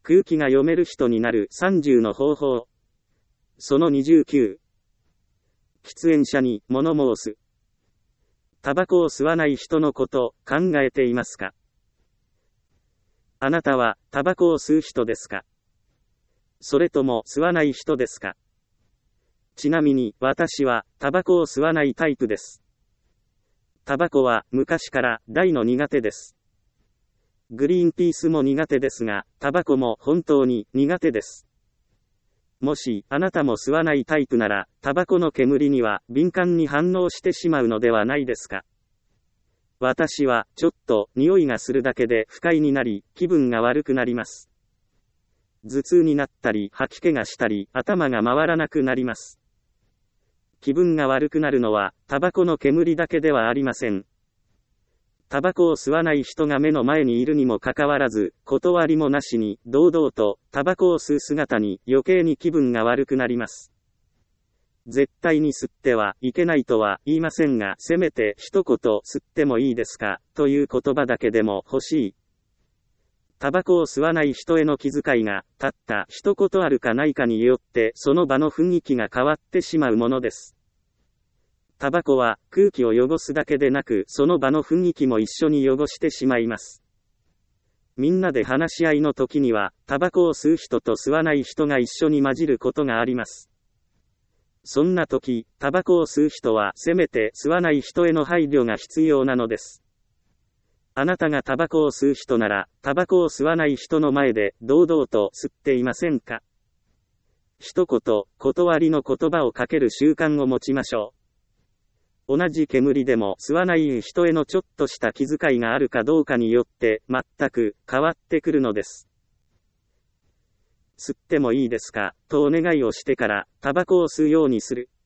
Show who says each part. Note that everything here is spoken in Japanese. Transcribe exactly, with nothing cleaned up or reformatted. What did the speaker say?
Speaker 1: 空気が読める人になるさんじゅうの方法。そのにじゅうきゅう。喫煙者に物申す。タバコを吸わない人のこと考えていますか？あなたはタバコを吸う人ですか？それとも吸わない人ですか？ちなみに私はタバコを吸わないタイプです。タバコは昔から大の苦手です。グリーンピースも苦手ですが、タバコも本当に苦手です。もしあなたも吸わないタイプなら、タバコの煙には敏感に反応してしまうのではないですか？私はちょっと匂いがするだけで不快になり、気分が悪くなります。頭痛になったり、吐き気がしたり、頭が回らなくなります。気分が悪くなるのは、タバコの煙だけではありません。タバコを吸わない人が目の前にいるにもかかわらず、断りもなしに、堂々と、タバコを吸う姿に余計に気分が悪くなります。絶対に吸ってはいけないとは言いませんが、せめて一言吸ってもいいですか、という言葉だけでも欲しい。タバコを吸わない人への気遣いが、たった一言あるかないかによって、その場の雰囲気が変わってしまうものです。タバコは空気を汚すだけでなく、その場の雰囲気も一緒に汚してしまいます。みんなで話し合いの時には、タバコを吸う人と吸わない人が一緒に混じることがあります。そんな時、タバコを吸う人はせめて吸わない人への配慮が必要なのです。あなたがタバコを吸う人なら、タバコを吸わない人の前で堂々と吸っていませんか？一言、断りの言葉をかける習慣を持ちましょう。同じ煙でも吸わない人へのちょっとした気遣いがあるかどうかによって全く変わってくるのです。吸ってもいいですか、とお願いをしてからタバコを吸うようにする。